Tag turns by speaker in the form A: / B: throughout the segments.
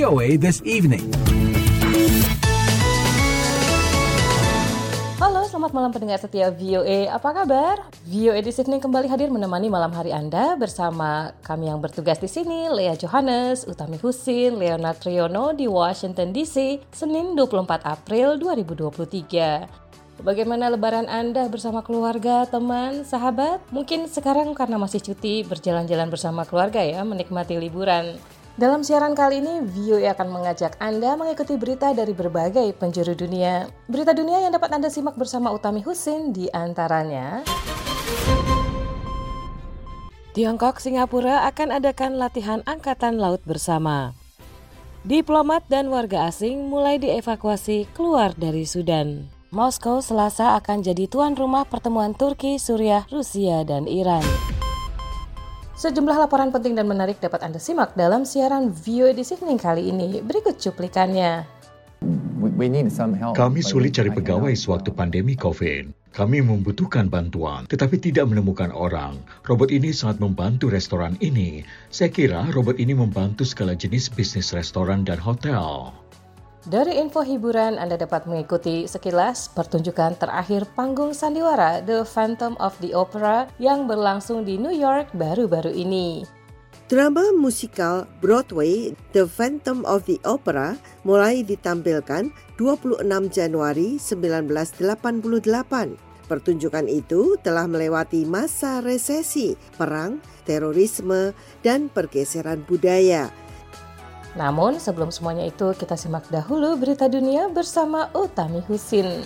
A: VOA This Evening.
B: Halo, selamat malam pendengar setia VOA. Apa kabar? VOA This Evening kembali hadir menemani malam hari Anda bersama kami yang bertugas di sini, Lea Johannes, Utami Husin, Leonard Triono di Washington DC, Senin 24 April 2023. Bagaimana lebaran Anda bersama keluarga, teman, sahabat? Mungkin sekarang karena masih cuti berjalan-jalan bersama keluarga ya, menikmati liburan. Dalam siaran kali ini, VOA akan mengajak Anda mengikuti berita dari berbagai penjuru dunia. Berita dunia yang dapat Anda simak bersama Utami Husin di antaranya. Tiongkok, Singapura akan adakan latihan angkatan laut bersama. Diplomat dan warga asing mulai dievakuasi keluar dari Sudan. Moskow Selasa akan jadi tuan rumah pertemuan Turki, Suriah, Rusia, dan Iran. Sejumlah laporan penting dan menarik dapat Anda simak dalam siaran VOA This Evening kali ini. Berikut cuplikannya.
C: Kami sulit cari pegawai sewaktu pandemi COVID. Kami membutuhkan bantuan, tetapi tidak menemukan orang. Robot ini sangat membantu restoran ini. Saya kira robot ini membantu segala jenis bisnis restoran dan hotel.
B: Dari info hiburan, Anda dapat mengikuti sekilas pertunjukan terakhir panggung sandiwara The Phantom of the Opera yang berlangsung di New York baru-baru ini.
D: Drama musikal Broadway The Phantom of the Opera mulai ditampilkan 26 Januari 1988. Pertunjukan itu telah melewati masa resesi, perang, terorisme, dan pergeseran budaya.
B: Namun sebelum semuanya itu kita simak dahulu berita dunia bersama Utami Husin.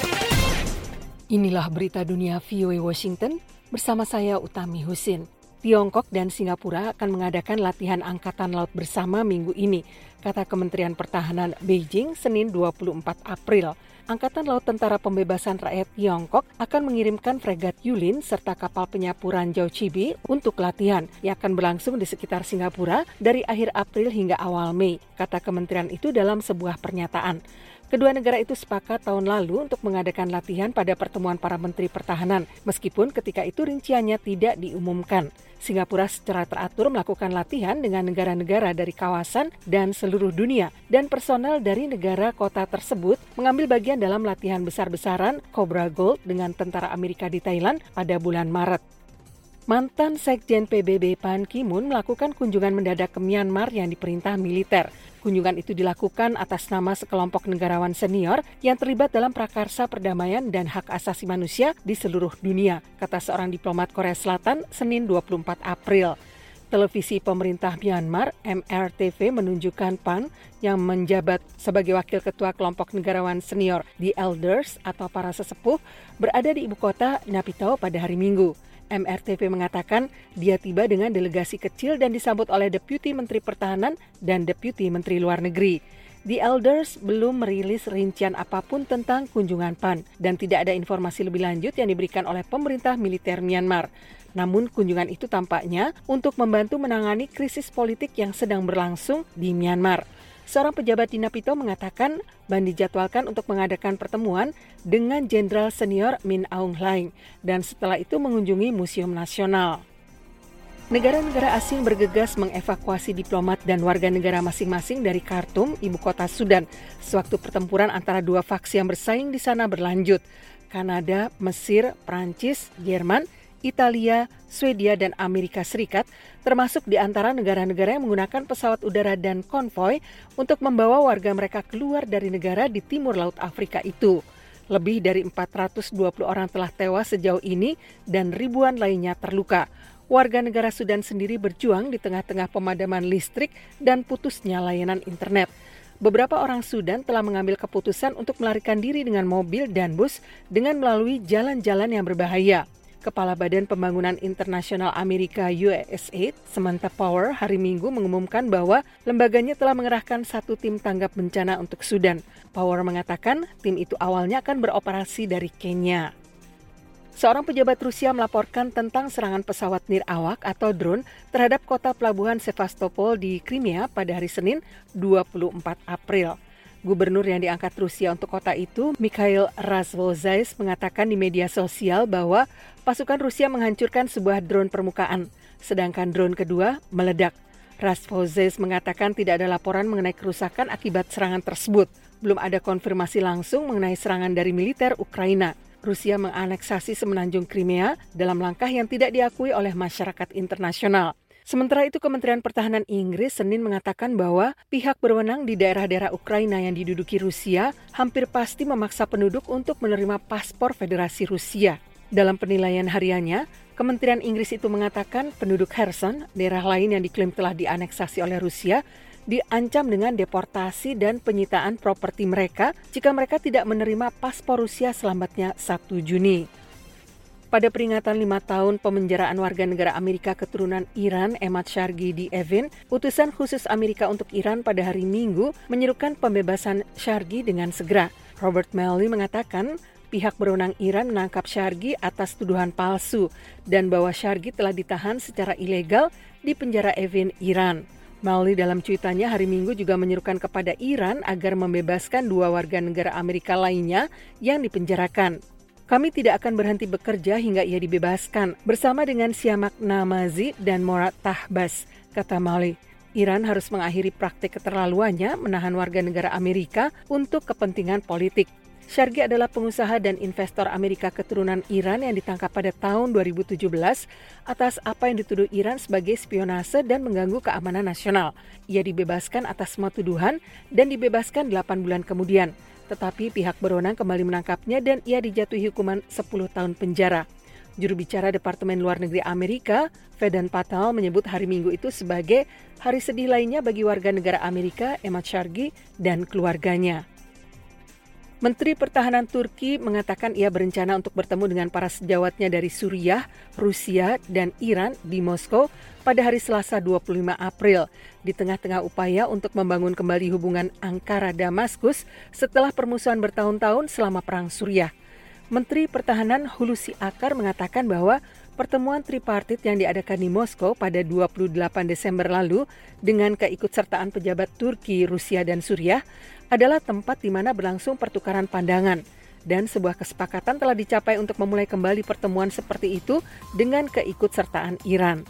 E: Inilah berita dunia VOA Washington bersama saya Utami Husin. Tiongkok dan Singapura akan mengadakan latihan angkatan laut bersama minggu ini, kata Kementerian Pertahanan Beijing Senin 24 April. Angkatan Laut Tentara Pembebasan Rakyat Tiongkok akan mengirimkan fregat Yulin serta kapal penyapu ranjau Chibi untuk latihan yang akan berlangsung di sekitar Singapura dari akhir April hingga awal Mei, kata kementerian itu dalam sebuah pernyataan. Kedua negara itu sepakat tahun lalu untuk mengadakan latihan pada pertemuan para menteri pertahanan, meskipun ketika itu rinciannya tidak diumumkan. Singapura secara teratur melakukan latihan dengan negara-negara dari kawasan dan seluruh dunia, dan personel dari negara kota tersebut mengambil bagian dalam latihan besar-besaran Cobra Gold dengan tentara Amerika di Thailand pada bulan Maret. Mantan Sekjen PBB Ban Ki-moon melakukan kunjungan mendadak ke Myanmar yang diperintah militer. Kunjungan itu dilakukan atas nama sekelompok negarawan senior yang terlibat dalam prakarsa perdamaian dan hak asasi manusia di seluruh dunia, kata seorang diplomat Korea Selatan Senin 24 April. Televisi pemerintah Myanmar, MRTV, menunjukkan Pan yang menjabat sebagai wakil ketua kelompok negarawan senior The Elders atau para sesepuh berada di ibu kota Naypyidaw pada hari Minggu. MRTV mengatakan dia tiba dengan delegasi kecil dan disambut oleh Deputi Menteri Pertahanan dan Deputi Menteri Luar Negeri. The Elders belum merilis rincian apapun tentang kunjungan Pan dan tidak ada informasi lebih lanjut yang diberikan oleh pemerintah militer Myanmar. Namun kunjungan itu tampaknya untuk membantu menangani krisis politik yang sedang berlangsung di Myanmar. Seorang pejabat di Naypyidaw mengatakan Ban dijadwalkan untuk mengadakan pertemuan dengan Jenderal Senior Min Aung Hlaing dan setelah itu mengunjungi Museum Nasional. Negara-negara asing bergegas mengevakuasi diplomat dan warga negara masing-masing dari Khartoum, ibu kota Sudan, sewaktu pertempuran antara dua faksi yang bersaing di sana berlanjut. Kanada, Mesir, Prancis, Jerman, Italia, Swedia, dan Amerika Serikat termasuk di antara negara-negara yang menggunakan pesawat udara dan konvoi untuk membawa warga mereka keluar dari negara di timur Laut Afrika itu. Lebih dari 420 orang telah tewas sejauh ini dan ribuan lainnya terluka. Warga negara Sudan sendiri berjuang di tengah-tengah pemadaman listrik dan putusnya layanan internet. Beberapa orang Sudan telah mengambil keputusan untuk melarikan diri dengan mobil dan bus dengan melalui jalan-jalan yang berbahaya. Kepala Badan Pembangunan Internasional Amerika USAID, Samantha Power, hari Minggu mengumumkan bahwa lembaganya telah mengerahkan satu tim tanggap bencana untuk Sudan. Power mengatakan tim itu awalnya akan beroperasi dari Kenya. Seorang pejabat Rusia melaporkan tentang serangan pesawat nirawak atau drone terhadap kota pelabuhan Sevastopol di Crimea pada hari Senin 24 April. Gubernur yang diangkat Rusia untuk kota itu, Mikhail Razvozhaev, mengatakan di media sosial bahwa pasukan Rusia menghancurkan sebuah drone permukaan, sedangkan drone kedua meledak. Rasvozes mengatakan tidak ada laporan mengenai kerusakan akibat serangan tersebut. Belum ada konfirmasi langsung mengenai serangan dari militer Ukraina. Rusia menganeksasi semenanjung Crimea dalam langkah yang tidak diakui oleh masyarakat internasional. Sementara itu, Kementerian Pertahanan Inggris Senin mengatakan bahwa pihak berwenang di daerah-daerah Ukraina yang diduduki Rusia hampir pasti memaksa penduduk untuk menerima paspor Federasi Rusia. Dalam penilaian hariannya, Kementerian Inggris itu mengatakan penduduk Kherson, daerah lain yang diklaim telah dianeksasi oleh Rusia, diancam dengan deportasi dan penyitaan properti mereka jika mereka tidak menerima paspor Rusia selambatnya 1 Juni. Pada peringatan 5 tahun pemenjaraan warga negara Amerika keturunan Iran, Emad Shargi di Evin, utusan khusus Amerika untuk Iran pada hari Minggu menyerukan pembebasan Shargi dengan segera. Robert Malley mengatakan pihak berwenang Iran menangkap Shargi atas tuduhan palsu dan bahwa Shargi telah ditahan secara ilegal di penjara Evin, Iran. Malley dalam cuitannya hari Minggu juga menyerukan kepada Iran agar membebaskan 2 warga negara Amerika lainnya yang dipenjarakan. Kami tidak akan berhenti bekerja hingga ia dibebaskan, bersama dengan Siamak Namazi dan Morad Tahbas, kata Malley. Iran harus mengakhiri praktik keterlaluannya menahan warga negara Amerika untuk kepentingan politik. Shargi adalah pengusaha dan investor Amerika keturunan Iran yang ditangkap pada tahun 2017 atas apa yang dituduh Iran sebagai spionase dan mengganggu keamanan nasional. Ia dibebaskan atas semua tuduhan dan dibebaskan 8 bulan kemudian. Tetapi pihak berwenang kembali menangkapnya dan ia dijatuhi hukuman 10 tahun penjara. Juru bicara Departemen Luar Negeri Amerika, Vedant Patel, menyebut hari Minggu itu sebagai hari sedih lainnya bagi warga negara Amerika, Emad Shargi, dan keluarganya. Menteri Pertahanan Turki mengatakan ia berencana untuk bertemu dengan para sejawatnya dari Suriah, Rusia, dan Iran di Moskow pada hari Selasa 25 April, di tengah-tengah upaya untuk membangun kembali hubungan Ankara-Damaskus setelah permusuhan bertahun-tahun selama Perang Suriah. Menteri Pertahanan Hulusi Akar mengatakan bahwa pertemuan tripartit yang diadakan di Moskow pada 28 Desember lalu dengan keikutsertaan pejabat Turki, Rusia, dan Suriah adalah tempat di mana berlangsung pertukaran pandangan dan sebuah kesepakatan telah dicapai untuk memulai kembali pertemuan seperti itu dengan keikutsertaan Iran.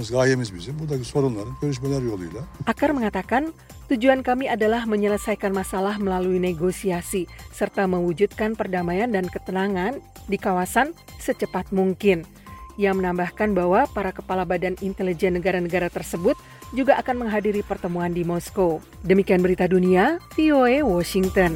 E: Akar mengatakan, tujuan kami adalah menyelesaikan masalah melalui negosiasi serta mewujudkan perdamaian dan ketenangan di kawasan secepat mungkin. Ia menambahkan bahwa para kepala badan intelijen negara-negara tersebut juga akan menghadiri pertemuan di Moskow. Demikian berita dunia, VOA Washington.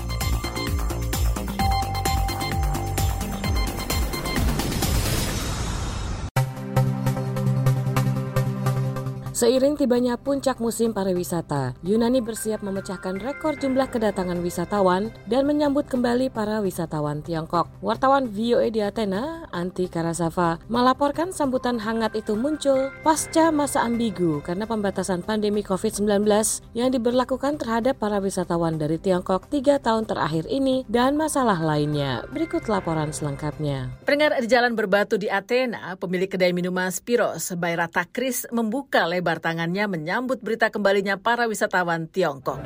B: Seiring tibanya puncak musim pariwisata, Yunani bersiap memecahkan rekor jumlah kedatangan wisatawan dan menyambut kembali para wisatawan Tiongkok. Wartawan VOA di Athena, Anti Karasava, melaporkan sambutan hangat itu muncul pasca masa ambigu karena pembatasan pandemi COVID-19 yang diberlakukan terhadap para wisatawan dari Tiongkok 3 tahun terakhir ini dan masalah lainnya. Berikut laporan selengkapnya.
A: Pendengar di Jalan Berbatu di Athena, pemilik kedai minuman Spiros, Bayrata Kris, membuka lebar tangannya menyambut berita kembalinya para wisatawan Tiongkok.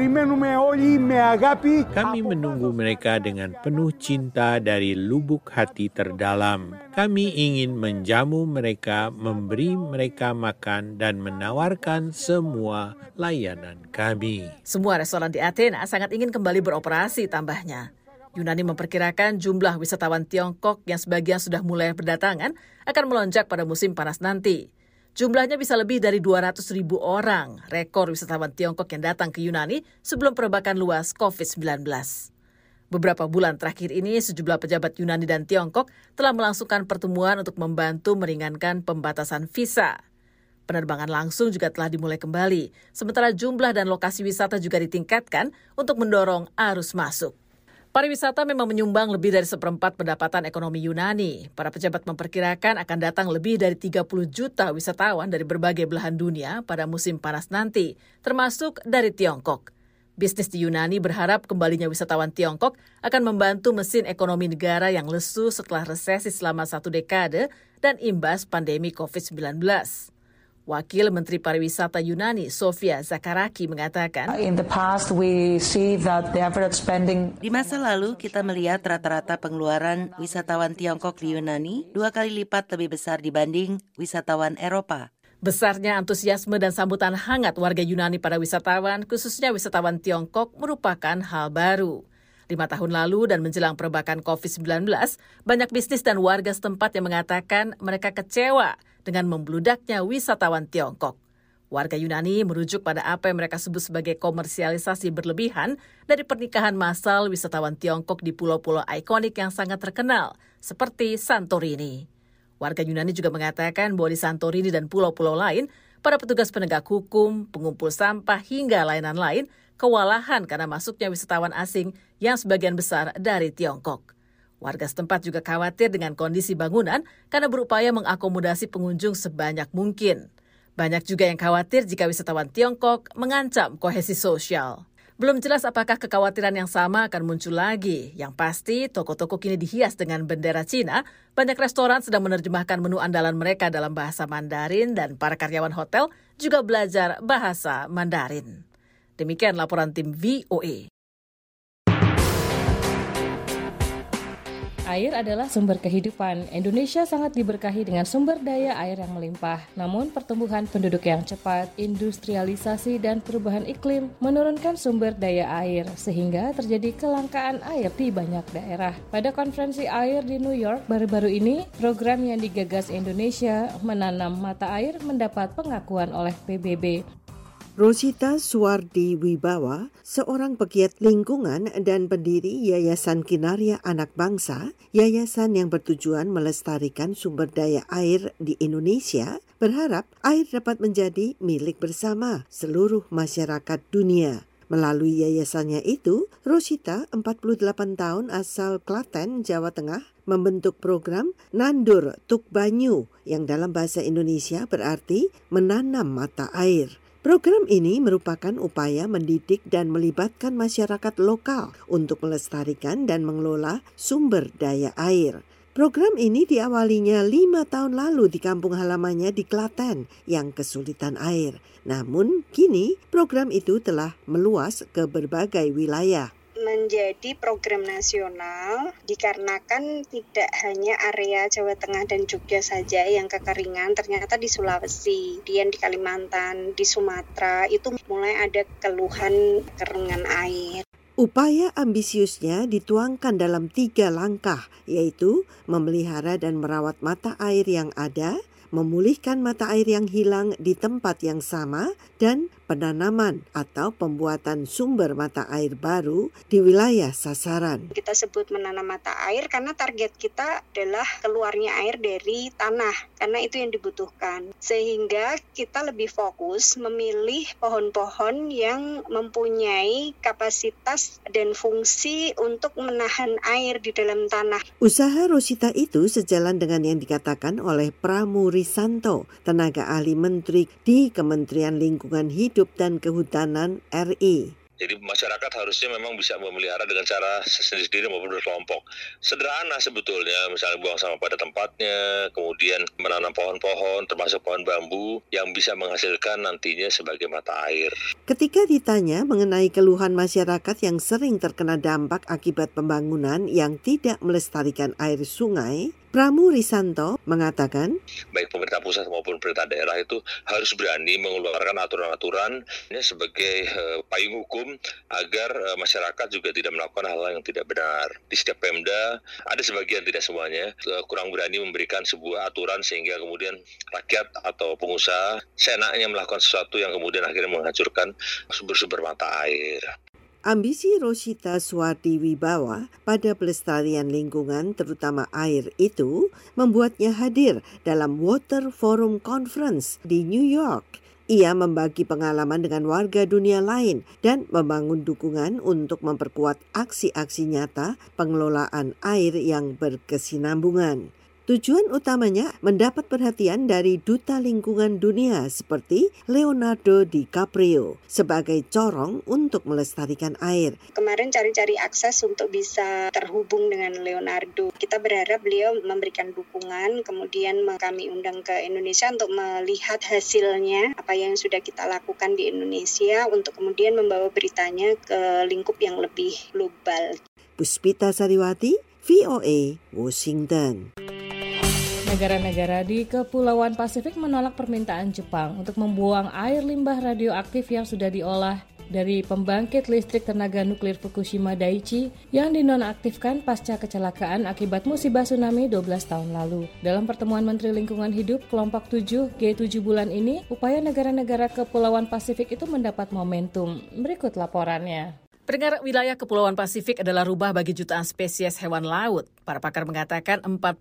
F: Kami menunggu mereka dengan penuh cinta dari lubuk hati terdalam. Kami ingin menjamu mereka, memberi mereka makan, dan menawarkan semua layanan kami.
A: Semua restoran di Athena sangat ingin kembali beroperasi, tambahnya. Yunani memperkirakan jumlah wisatawan Tiongkok yang sebagian sudah mulai berdatangan akan melonjak pada musim panas nanti. Jumlahnya bisa lebih dari 200.000 orang, rekor wisatawan Tiongkok yang datang ke Yunani sebelum perombakan luas COVID-19. Beberapa bulan terakhir ini, sejumlah pejabat Yunani dan Tiongkok telah melangsungkan pertemuan untuk membantu meringankan pembatasan visa. Penerbangan langsung juga telah dimulai kembali, sementara jumlah dan lokasi wisata juga ditingkatkan untuk mendorong arus masuk. Pariwisata memang menyumbang lebih dari 1/4 pendapatan ekonomi Yunani. Para pejabat memperkirakan akan datang lebih dari 30 juta wisatawan dari berbagai belahan dunia pada musim panas nanti, termasuk dari Tiongkok. Bisnis di Yunani berharap kembalinya wisatawan Tiongkok akan membantu mesin ekonomi negara yang lesu setelah resesi selama 1 dekade dan imbas pandemi COVID-19. Wakil Menteri Pariwisata Yunani, Sofia Zakaraki, mengatakan,
G: di masa lalu kita melihat rata-rata pengeluaran wisatawan Tiongkok di Yunani 2 kali lipat lebih besar dibanding wisatawan Eropa.
A: Besarnya antusiasme dan sambutan hangat warga Yunani pada wisatawan, khususnya wisatawan Tiongkok, merupakan hal baru. 5 tahun lalu dan menjelang perbakan COVID-19, banyak bisnis dan warga setempat yang mengatakan mereka kecewa dengan membludaknya wisatawan Tiongkok. Warga Yunani merujuk pada apa yang mereka sebut sebagai komersialisasi berlebihan dari pernikahan massal wisatawan Tiongkok di pulau-pulau ikonik yang sangat terkenal, seperti Santorini. Warga Yunani juga mengatakan bahwa di Santorini dan pulau-pulau lain, para petugas penegak hukum, pengumpul sampah hingga layanan lain kewalahan karena masuknya wisatawan asing yang sebagian besar dari Tiongkok. Warga setempat juga khawatir dengan kondisi bangunan karena berupaya mengakomodasi pengunjung sebanyak mungkin. Banyak juga yang khawatir jika wisatawan Tiongkok mengancam kohesi sosial. Belum jelas apakah kekhawatiran yang sama akan muncul lagi. Yang pasti, toko-toko kini dihias dengan bendera Cina. Banyak restoran sedang menerjemahkan menu andalan mereka dalam bahasa Mandarin dan para karyawan hotel juga belajar bahasa Mandarin. Demikian laporan tim VOA.
B: Air adalah sumber kehidupan. Indonesia sangat diberkahi dengan sumber daya air yang melimpah. Namun pertumbuhan penduduk yang cepat, industrialisasi dan perubahan iklim menurunkan sumber daya air sehingga terjadi kelangkaan air di banyak daerah. Pada konferensi air di New York baru-baru ini, program yang digagas Indonesia menanam mata air mendapat pengakuan oleh PBB.
D: Rosita Suwardi Wibawa, seorang pegiat lingkungan dan pendiri Yayasan Kinaria Anak Bangsa, yayasan yang bertujuan melestarikan sumber daya air di Indonesia, berharap air dapat menjadi milik bersama seluruh masyarakat dunia. Melalui yayasannya itu, Rosita, 48 tahun asal Klaten, Jawa Tengah, membentuk program Nandur Tuk Banyu yang dalam bahasa Indonesia berarti menanam mata air. Program ini merupakan upaya mendidik dan melibatkan masyarakat lokal untuk melestarikan dan mengelola sumber daya air. Program ini diawalinya 5 tahun lalu di kampung halamannya di Klaten yang kesulitan air. Namun kini program itu telah meluas ke berbagai wilayah.
H: Menjadi program nasional dikarenakan tidak hanya area Jawa Tengah dan Jogja saja yang kekeringan, ternyata di Sulawesi, kemudian di Kalimantan, di Sumatera itu mulai ada keluhan kekeringan air.
D: Upaya ambisiusnya dituangkan dalam 3 langkah, yaitu memelihara dan merawat mata air yang ada, memulihkan mata air yang hilang di tempat yang sama, dan penanaman atau pembuatan sumber mata air baru di wilayah sasaran.
H: Kita sebut menanam mata air karena target kita adalah keluarnya air dari tanah, karena itu yang dibutuhkan. Sehingga kita lebih fokus memilih pohon-pohon yang mempunyai kapasitas dan fungsi untuk menahan air di dalam tanah.
D: Usaha Rosita itu sejalan dengan yang dikatakan oleh Pramu Risanto, tenaga ahli menteri di Kementerian Lingkungan Hidup dan Kehutanan RI.
I: Jadi masyarakat harusnya memang bisa memelihara dengan cara sendiri-sendiri maupun berkelompok. Sederhana sebetulnya, misalnya buang sampah pada tempatnya, kemudian menanam pohon-pohon, termasuk pohon bambu, yang bisa menghasilkan nantinya sebagai mata air.
D: Ketika ditanya mengenai keluhan masyarakat yang sering terkena dampak akibat pembangunan yang tidak melestarikan air sungai, Pramu Risanto mengatakan,
I: baik pemerintah pusat maupun pemerintah daerah itu harus berani mengeluarkan aturan-aturan sebagai payung hukum agar masyarakat juga tidak melakukan hal-hal yang tidak benar. Di setiap Pemda ada sebagian, tidak semuanya, kurang berani memberikan sebuah aturan sehingga kemudian rakyat atau pengusaha seenaknya melakukan sesuatu yang kemudian akhirnya menghancurkan sumber-sumber mata air.
D: Ambisi Rosita Suwardi Wibawa pada pelestarian lingkungan terutama air itu membuatnya hadir dalam Water Forum Conference di New York. Ia membagi pengalaman dengan warga dunia lain dan membangun dukungan untuk memperkuat aksi-aksi nyata pengelolaan air yang berkesinambungan. Tujuan utamanya mendapat perhatian dari Duta Lingkungan Dunia seperti Leonardo DiCaprio sebagai corong untuk melestarikan air.
H: Kemarin cari-cari akses untuk bisa terhubung dengan Leonardo. Kita berharap beliau memberikan dukungan, kemudian kami undang ke Indonesia untuk melihat hasilnya, apa yang sudah kita lakukan di Indonesia untuk kemudian membawa beritanya ke lingkup yang lebih global.
D: Puspita Sariwati, VOA, Washington.
B: Negara-negara di Kepulauan Pasifik menolak permintaan Jepang untuk membuang air limbah radioaktif yang sudah diolah dari pembangkit listrik tenaga nuklir Fukushima Daiichi yang dinonaktifkan pasca kecelakaan akibat musibah tsunami 12 tahun lalu. Dalam pertemuan Menteri Lingkungan Hidup kelompok 7 G7 bulan ini, upaya negara-negara Kepulauan Pasifik itu mendapat momentum. Berikut laporannya.
A: Pendengar, wilayah Kepulauan Pasifik adalah rumah bagi jutaan spesies hewan laut. Para pakar mengatakan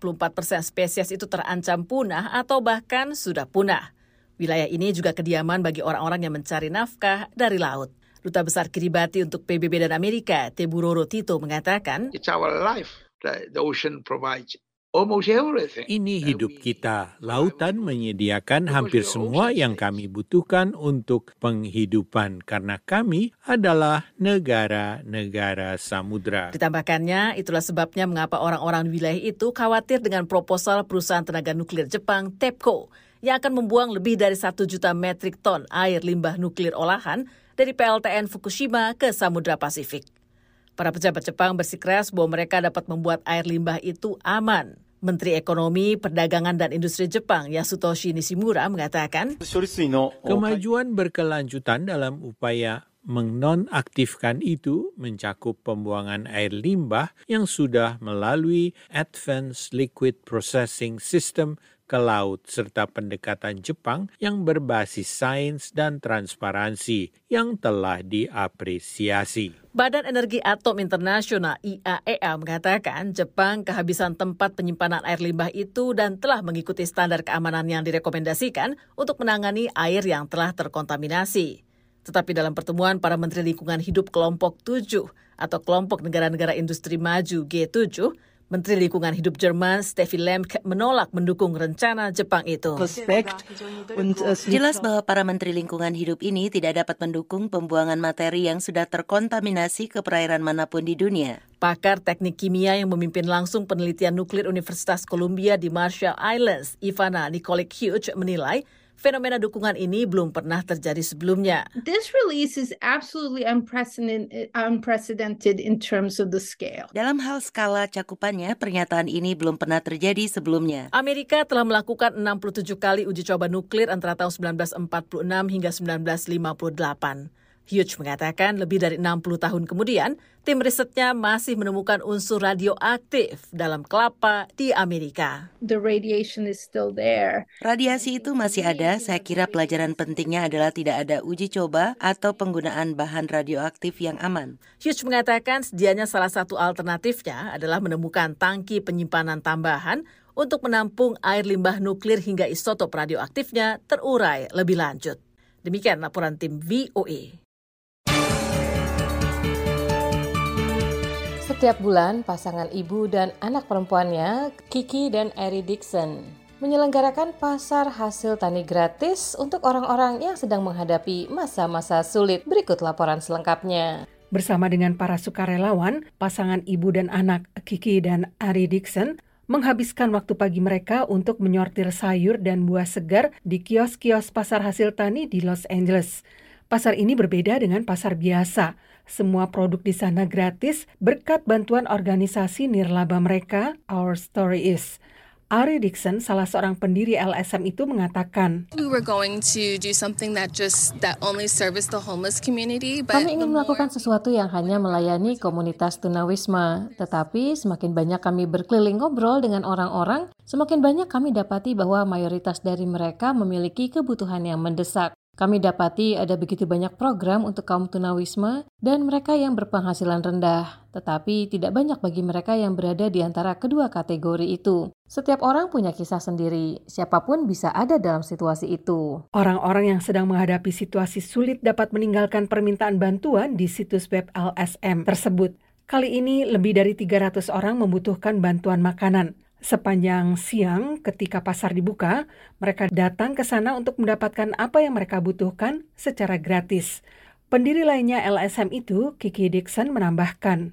A: 44% spesies itu terancam punah atau bahkan sudah punah. Wilayah ini juga kediaman bagi orang-orang yang mencari nafkah dari laut. Duta Besar Kiribati untuk PBB dan Amerika, Teburoro Tito, mengatakan,
J: It's our life. The ocean provides almost everything.
F: Ini hidup kita. Lautan menyediakan hampir semua yang kami butuhkan untuk penghidupan karena kami adalah negara-negara samudra.
A: Ditambahkannya, itulah sebabnya mengapa orang-orang di wilayah itu khawatir dengan proposal perusahaan tenaga nuklir Jepang TEPCO yang akan membuang lebih dari 1 juta metrik ton air limbah nuklir olahan dari PLTN Fukushima ke Samudra Pasifik. Para pejabat Jepang bersikeras bahwa mereka dapat membuat air limbah itu aman. Menteri Ekonomi, Perdagangan dan Industri Jepang, Yasutoshi Nishimura, mengatakan,
F: kemajuan berkelanjutan dalam upaya menonaktifkan itu mencakup pembuangan air limbah yang sudah melalui Advanced Liquid Processing System ke laut serta pendekatan Jepang yang berbasis sains dan transparansi yang telah diapresiasi.
A: Badan Energi Atom Internasional IAEA mengatakan Jepang kehabisan tempat penyimpanan air limbah itu dan telah mengikuti standar keamanan yang direkomendasikan untuk menangani air yang telah terkontaminasi. Tetapi dalam pertemuan para Menteri Lingkungan Hidup kelompok 7 atau kelompok negara-negara industri maju G7, Menteri Lingkungan Hidup Jerman Steffi Lemke menolak mendukung rencana Jepang itu.
G: Jelas bahwa para Menteri Lingkungan Hidup ini tidak dapat mendukung pembuangan materi yang sudah terkontaminasi ke perairan manapun di dunia.
A: Pakar teknik kimia yang memimpin langsung penelitian nuklir Universitas Columbia di Marshall Islands, Ivana Nikolic-Hughes, menilai fenomena dukungan ini belum pernah terjadi sebelumnya.
K: This release is absolutely unprecedented in terms of the scale.
G: Dalam hal skala cakupannya, pernyataan ini belum pernah terjadi sebelumnya.
A: Amerika telah melakukan 67 kali uji coba nuklir antara tahun 1946 hingga 1958. Hughes mengatakan lebih dari 60 tahun kemudian, tim risetnya masih menemukan unsur radioaktif dalam kelapa di Amerika.
K: The radiation is still there.
G: Radiasi itu masih ada. Saya kira pelajaran pentingnya adalah tidak ada uji coba atau penggunaan bahan radioaktif yang aman.
A: Hughes mengatakan sedianya salah satu alternatifnya adalah menemukan tangki penyimpanan tambahan untuk menampung air limbah nuklir hingga isotop radioaktifnya terurai lebih lanjut. Demikian laporan tim VOA.
B: Setiap bulan, pasangan ibu dan anak perempuannya, Kiki dan Ari Dixon, menyelenggarakan pasar hasil tani gratis untuk orang-orang yang sedang menghadapi masa-masa sulit. Berikut laporan selengkapnya.
E: Bersama dengan para sukarelawan, pasangan ibu dan anak, Kiki dan Ari Dixon, menghabiskan waktu pagi mereka untuk menyortir sayur dan buah segar di kios-kios pasar hasil tani di Los Angeles. Pasar ini berbeda dengan pasar biasa. Semua produk di sana gratis berkat bantuan organisasi nirlaba mereka, Our Story Is. Ari Dixon, salah seorang pendiri LSM itu mengatakan,
L: We were going to do something that only service the homeless community.
B: Kami ingin melakukan sesuatu yang hanya melayani komunitas tunawisma. Tetapi semakin banyak kami berkeliling ngobrol dengan orang-orang, semakin banyak kami dapati bahwa mayoritas dari mereka memiliki kebutuhan yang mendesak. Kami dapati ada begitu banyak program untuk kaum tunawisma dan mereka yang berpenghasilan rendah, tetapi tidak banyak bagi mereka yang berada di antara kedua kategori itu. Setiap orang punya kisah sendiri, siapapun bisa ada dalam situasi itu.
E: Orang-orang yang sedang menghadapi situasi sulit dapat meninggalkan permintaan bantuan di situs web LSM tersebut. Kali ini lebih dari 300 orang membutuhkan bantuan makanan. Sepanjang siang ketika pasar dibuka, mereka datang ke sana untuk mendapatkan apa yang mereka butuhkan secara gratis. Pendiri lainnya LSM itu, Kiki Dixon, menambahkan,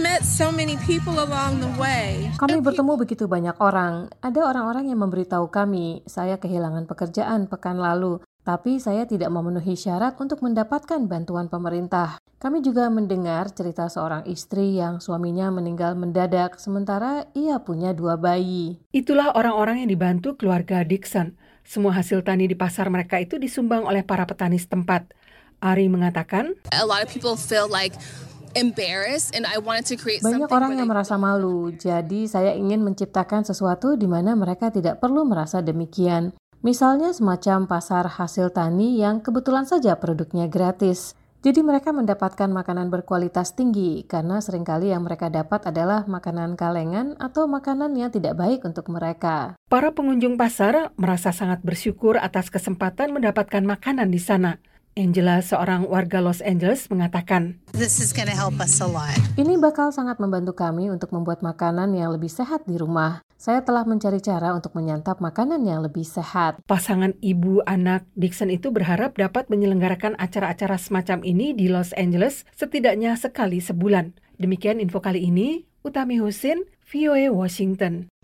B: Kami bertemu begitu banyak orang. Ada orang-orang yang memberitahu kami, saya kehilangan pekerjaan pekan lalu. Tapi saya tidak memenuhi syarat untuk mendapatkan bantuan pemerintah. Kami juga mendengar cerita seorang istri yang suaminya meninggal mendadak sementara ia punya 2 bayi.
E: Itulah orang-orang yang dibantu keluarga Dixon. Semua hasil tani di pasar mereka itu disumbang oleh para petani setempat. Ari mengatakan,
L: A lot of people feel like embarrassed and I wanted to create
B: banyak
L: something.
B: orang yang merasa malu, jadi saya ingin menciptakan sesuatu di mana mereka tidak perlu merasa demikian. Misalnya semacam pasar hasil tani yang kebetulan saja produknya gratis. Jadi mereka mendapatkan makanan berkualitas tinggi karena seringkali yang mereka dapat adalah makanan kalengan atau makanan yang tidak baik untuk mereka.
E: Para pengunjung pasar merasa sangat bersyukur atas kesempatan mendapatkan makanan di sana. Angela, seorang warga Los Angeles, mengatakan,
M: This is going to help us a lot.
B: Ini bakal sangat membantu kami untuk membuat makanan yang lebih sehat di rumah. Saya telah mencari cara untuk menyantap makanan yang lebih sehat.
E: Pasangan ibu anak Dixon itu berharap dapat menyelenggarakan acara-acara semacam ini di Los Angeles setidaknya sekali sebulan. Demikian info kali ini, Utami Husin, VOA Washington.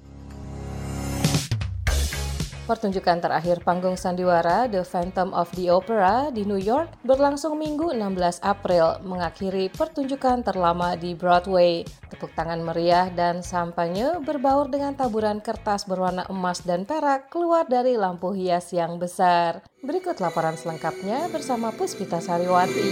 B: Pertunjukan terakhir panggung sandiwara The Phantom of the Opera di New York berlangsung Minggu 16 April, mengakhiri pertunjukan terlama di Broadway. Tepuk tangan meriah dan sampanye berbaur dengan taburan kertas berwarna emas dan perak keluar dari lampu hias yang besar. Berikut laporan selengkapnya bersama Puspita Sariwati.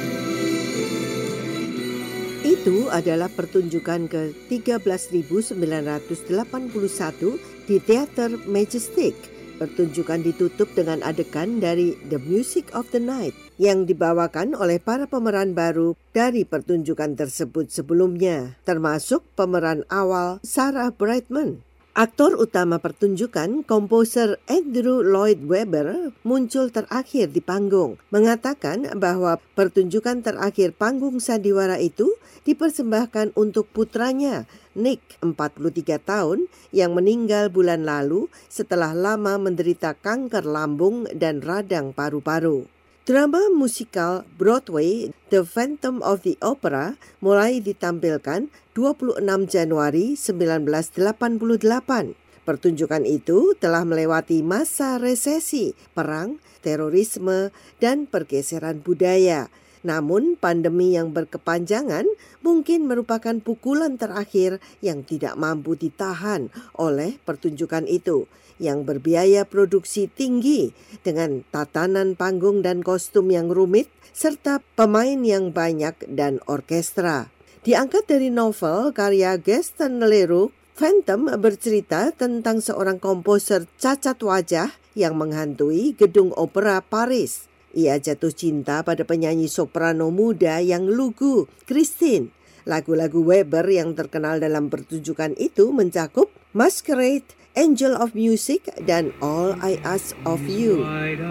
D: Itu adalah pertunjukan ke-13.981 di Teater Majestic. Pertunjukan ditutup dengan adegan dari The Music of the Night yang dibawakan oleh para pemeran baru dari pertunjukan tersebut sebelumnya, termasuk pemeran awal Sarah Brightman. Aktor utama pertunjukan, komposer Andrew Lloyd Webber, muncul terakhir di panggung, mengatakan bahwa pertunjukan terakhir panggung sandiwara itu dipersembahkan untuk putranya, Nick, 43 tahun, yang meninggal bulan lalu setelah lama menderita kanker lambung dan radang paru-paru. Drama musikal Broadway The Phantom of the Opera mulai ditampilkan 26 Januari 1988. Pertunjukan itu telah melewati masa resesi, perang, terorisme, dan pergeseran budaya. Namun pandemi yang berkepanjangan mungkin merupakan pukulan terakhir yang tidak mampu ditahan oleh pertunjukan itu, yang berbiaya produksi tinggi dengan tatanan panggung dan kostum yang rumit serta pemain yang banyak dan orkestra. Diangkat dari novel karya Gaston Leroux, Phantom bercerita tentang seorang komposer cacat wajah yang menghantui gedung opera Paris. Ia jatuh cinta pada penyanyi soprano muda yang lugu, Christine. Lagu-lagu Weber yang terkenal dalam pertunjukan itu mencakup Masquerade, Angel of Music, dan All I Ask of You.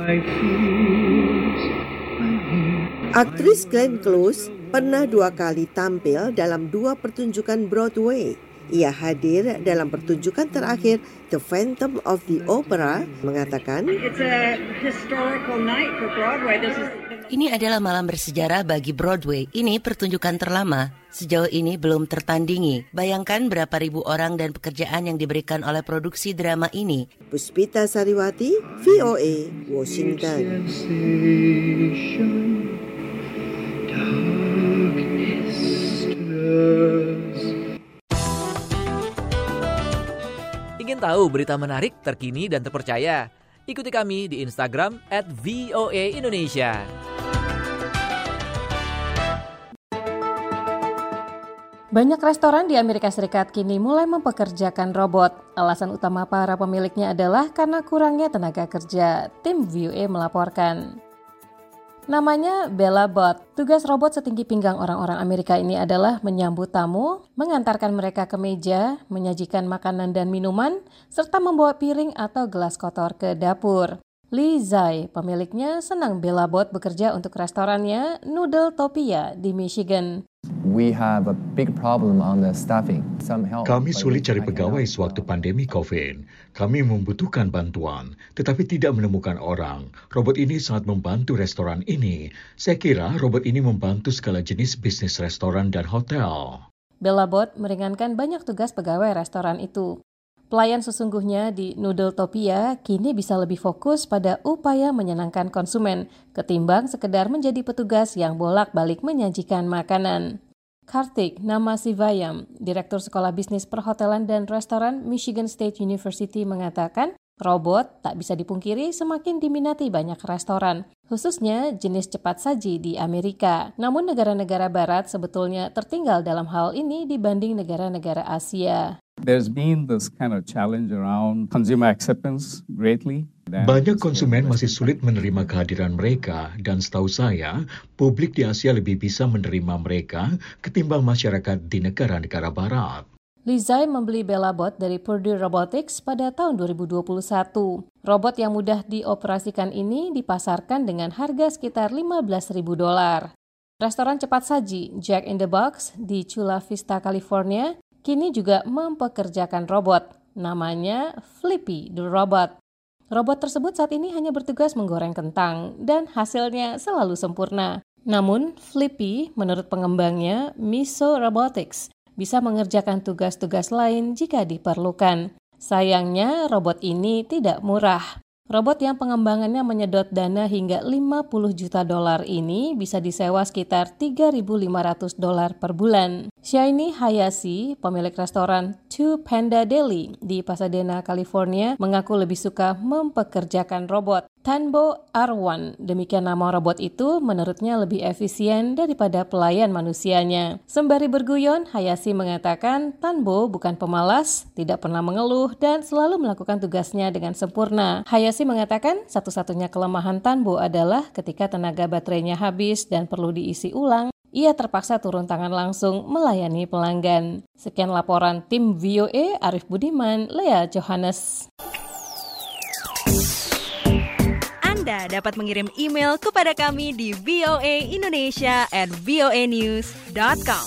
D: Aktris Glenn Close pernah 2 kali tampil dalam 2 pertunjukan Broadway. Ia hadir dalam pertunjukan terakhir The Phantom of the Opera, mengatakan,
G: Ini adalah malam bersejarah bagi Broadway. Ini pertunjukan terlama. Sejauh ini belum tertandingi. Bayangkan berapa ribu orang dan pekerjaan yang diberikan oleh produksi drama ini.
D: Puspita Sariwati, VOA, Washington.
N: Ingin tahu berita menarik, terkini, dan terpercaya? Ikuti kami di Instagram @voaindonesia.
B: Banyak restoran di Amerika Serikat kini mulai mempekerjakan robot. Alasan utama para pemiliknya adalah karena kurangnya tenaga kerja. Tim VOA melaporkan. Namanya Bella Bot. Tugas robot setinggi pinggang orang-orang Amerika ini adalah menyambut tamu, mengantarkan mereka ke meja, menyajikan makanan dan minuman, serta membawa piring atau gelas kotor ke dapur. Lee Zai, pemiliknya, senang Bella Bot bekerja untuk restorannya Noodle Topia di Michigan.
C: Kami sulit cari pegawai sewaktu pandemi COVID. Kami membutuhkan bantuan, tetapi tidak menemukan orang. Robot ini sangat membantu restoran ini. Saya kira robot ini membantu segala jenis bisnis restoran dan hotel.
B: Bella Bot meringankan banyak tugas pegawai restoran itu. Pelayan sesungguhnya di Noodletopia kini bisa lebih fokus pada upaya menyenangkan konsumen ketimbang sekedar menjadi petugas yang bolak-balik menyajikan makanan. Kartik Namasivayam, Direktur Sekolah Bisnis Perhotelan dan Restoran Michigan State University mengatakan, robot tak bisa dipungkiri semakin diminati banyak restoran, khususnya jenis cepat saji di Amerika. Namun negara-negara barat sebetulnya tertinggal dalam hal ini dibanding negara-negara Asia.
O: There's been this kind of challenge around consumer acceptance greatly.
C: Banyak konsumen masih sulit menerima kehadiran mereka dan setahu saya, publik di Asia lebih bisa menerima mereka ketimbang masyarakat di negara-negara barat.
B: Lizai membeli Bellabot dari Purdue Robotics pada tahun 2021. Robot yang mudah dioperasikan ini dipasarkan dengan harga sekitar $15.000. Restoran cepat saji Jack in the Box di Chula Vista, California, kini juga mempekerjakan robot. Namanya Flippy the Robot. Robot tersebut saat ini hanya bertugas menggoreng kentang dan hasilnya selalu sempurna. Namun, Flippy menurut pengembangnya Miso Robotics bisa mengerjakan tugas-tugas lain jika diperlukan. Sayangnya, robot ini tidak murah. Robot yang pengembangannya menyedot dana hingga $50 juta ini bisa disewa sekitar $3.500 per bulan. Shiny Hayashi, pemilik restoran Two Panda Deli di Pasadena, California, mengaku lebih suka mempekerjakan robot. Tanbo Arwan, demikian nama robot itu, menurutnya lebih efisien daripada pelayan manusianya. Sembari berguyon, Hayashi mengatakan Tanbo bukan pemalas, tidak pernah mengeluh, dan selalu melakukan tugasnya dengan sempurna. Hayashi mengatakan satu-satunya kelemahan Tanbo adalah ketika tenaga baterainya habis dan perlu diisi ulang, ia terpaksa turun tangan langsung melayani pelanggan. Sekian laporan tim VOA, Arif Budiman, Lea Johannes.
P: Anda dapat mengirim email kepada kami di voaindonesia@voanews.com.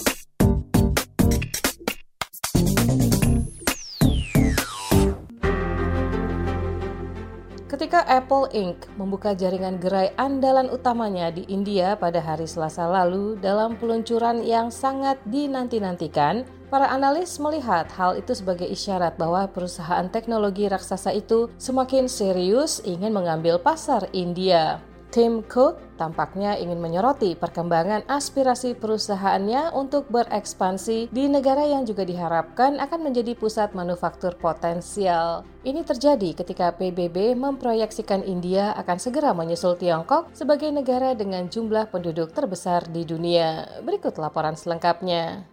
B: Ketika Apple Inc. membuka jaringan gerai andalan utamanya di India pada hari Selasa lalu dalam peluncuran yang sangat dinanti-nantikan, para analis melihat hal itu sebagai isyarat bahwa perusahaan teknologi raksasa itu semakin serius ingin mengambil pasar India. Tim Cook tampaknya ingin menyoroti perkembangan aspirasi perusahaannya untuk berekspansi di negara yang juga diharapkan akan menjadi pusat manufaktur potensial. Ini terjadi ketika PBB memproyeksikan India akan segera menyusul Tiongkok sebagai negara dengan jumlah penduduk terbesar di dunia. Berikut laporan selengkapnya.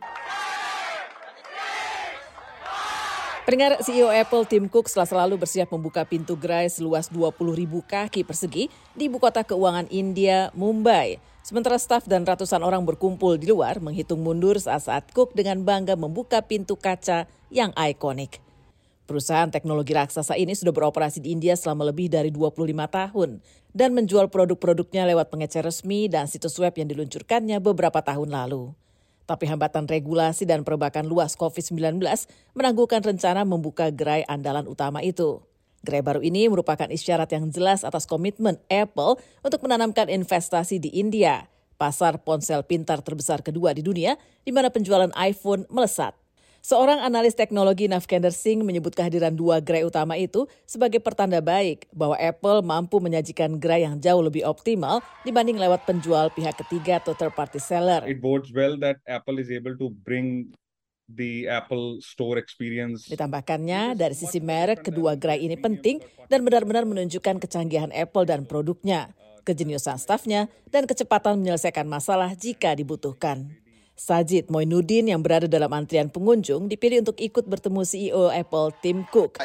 A: Pendengar, CEO Apple Tim Cook Selasa lalu bersiap membuka pintu gerai seluas 20.000 kaki persegi di ibu kota keuangan India, Mumbai. Sementara staf dan ratusan orang berkumpul di luar menghitung mundur saat Cook dengan bangga membuka pintu kaca yang ikonik. Perusahaan teknologi raksasa ini sudah beroperasi di India selama lebih dari 25 tahun dan menjual produk-produknya lewat pengecer resmi dan situs web yang diluncurkannya beberapa tahun lalu. Tapi hambatan regulasi dan perbakan luas COVID-19 menangguhkan rencana membuka gerai andalan utama itu. Gerai baru ini merupakan isyarat yang jelas atas komitmen Apple untuk menanamkan investasi di India, pasar ponsel pintar terbesar kedua di dunia, di mana penjualan iPhone melesat. Seorang analis teknologi Navkender Singh menyebut kehadiran dua gerai utama itu sebagai pertanda baik bahwa Apple mampu menyajikan gerai yang jauh lebih optimal dibanding lewat penjual pihak ketiga atau third party seller.
Q: It bodes well that Apple is able to bring the Apple Store experience.
A: Ditambahkannya, dari sisi merek, kedua gerai ini penting dan benar-benar menunjukkan kecanggihan Apple dan produknya, kejeniusan stafnya, dan kecepatan menyelesaikan masalah jika dibutuhkan. Sajid Moinuddin yang berada dalam antrian pengunjung dipilih untuk ikut bertemu CEO Apple Tim Cook.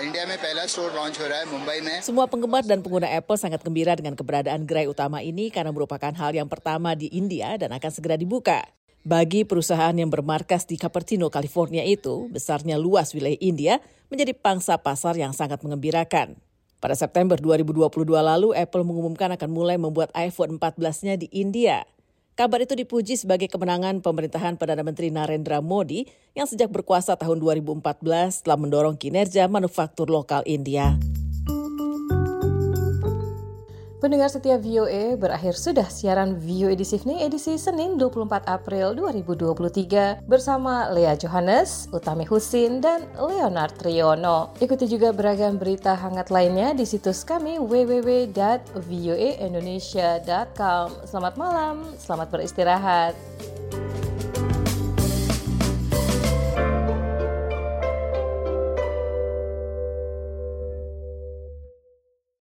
A: Semua penggemar dan pengguna Apple sangat gembira dengan keberadaan gerai utama ini karena merupakan hal yang pertama di India dan akan segera dibuka. Bagi perusahaan yang bermarkas di Cupertino, California itu, besarnya luas wilayah India menjadi pangsa pasar yang sangat mengembirakan. Pada September 2022 lalu, Apple mengumumkan akan mulai membuat iPhone 14-nya di India. Kabar itu dipuji sebagai kemenangan pemerintahan Perdana Menteri Narendra Modi yang sejak berkuasa tahun 2014 telah mendorong kinerja manufaktur lokal India.
B: Pendengar setia VOA, berakhir sudah siaran VOA This Evening edisi Senin 24 April 2023 bersama Lea Johannes, Utami Husin, dan Leonard Triono. Ikuti juga beragam berita hangat lainnya di situs kami www.voaindonesia.com. Selamat malam, selamat beristirahat.